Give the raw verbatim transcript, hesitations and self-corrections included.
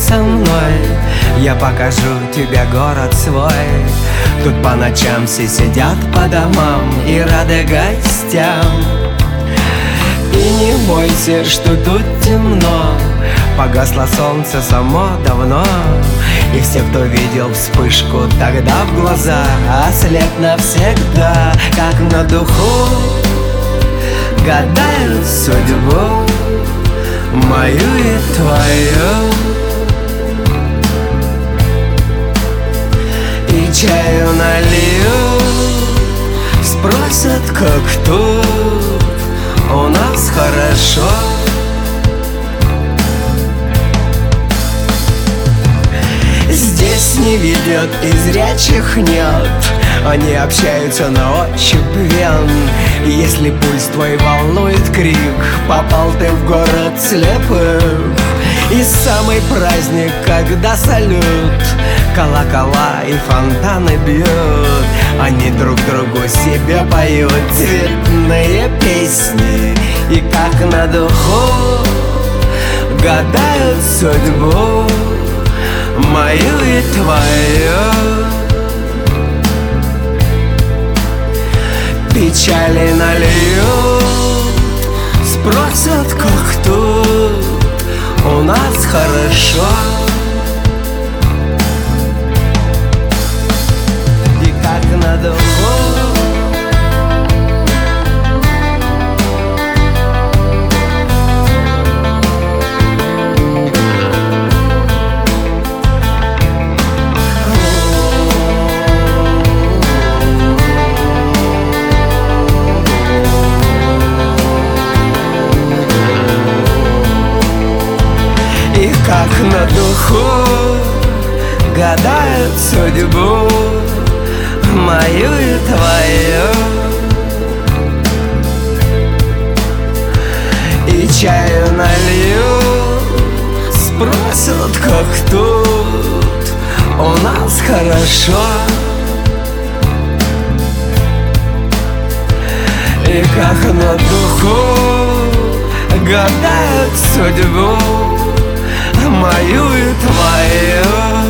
со мной, я покажу тебе город свой. Тут по ночам все сидят по домам и рады гостям. И не бойся, что тут темно, погасло солнце само давно. И все, кто видел вспышку тогда в глаза, ослеп навсегда, как на духу гадают судьбу мою и твою. И чаю налью, спросят, как тут у нас хорошо. Здесь не ведет и зрячих нет, они общаются на ощупь вен. И если пульс твой волнует крик, попал ты в город слепых. И самый праздник, когда салют, колокола и фонтаны бьют, они друг другу себе поют цветные песни. И как на духу гадают судьбу мою и твою. Печали нальют, спросят, как тут у нас хорошо. И как на духу как на духу гадают судьбу мою и твою. И чаю налью, спросят, как тут у нас хорошо. И как на духу гадают судьбу мою и твою.